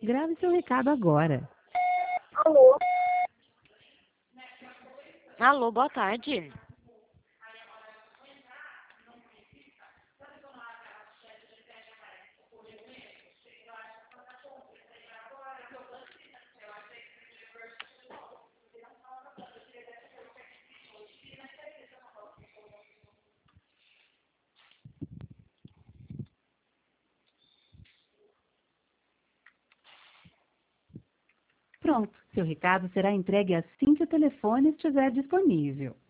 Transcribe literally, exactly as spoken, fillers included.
Grave seu recado agora. Alô? Alô, boa tarde. Pronto, seu recado será entregue assim que o telefone estiver disponível.